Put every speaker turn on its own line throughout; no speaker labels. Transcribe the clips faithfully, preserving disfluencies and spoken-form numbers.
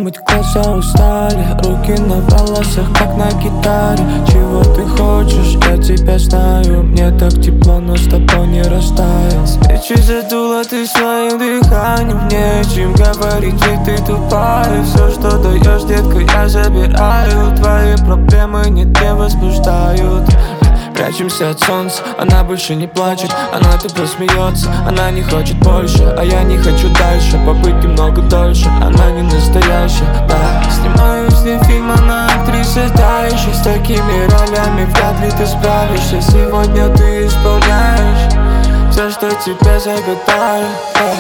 быть, глаза устали, руки на волосах, как на гитаре. Чего ты хочешь, я тебя знаю. Мне так тепло, но с тобой не растаю. Свечи задула ты своим дыханием. Не о чем говорить, ведь ты тупая. Все, что даешь, детка, я забираю. Твои проблемы не те возбуждают. Прячемся от солнца, она больше не плачет. Она тупо смеется, она не хочет больше. А я не хочу дальше, побыть немного дольше. Она не настоящая, да. Снимаю с ней фильм, она актриса та еще. С такими ролями вряд ли ты справишься. Сегодня ты исполняешь все, что тебе загадаю, да.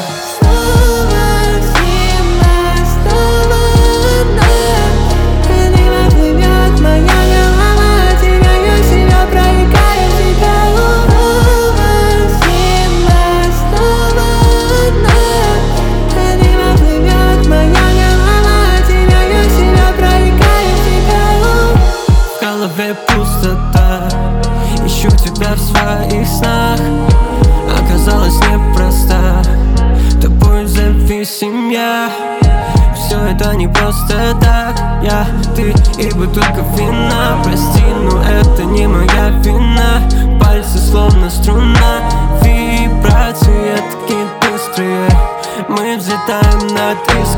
Пустота, ищу тебя в своих снах. Оказалось непросто, тобой зависим я. Все это не просто так, я, ты и бутылка вина. Прости, но это не моя вина. Пальцы словно струна, вибрации такие быстрые. Мы взлетаем над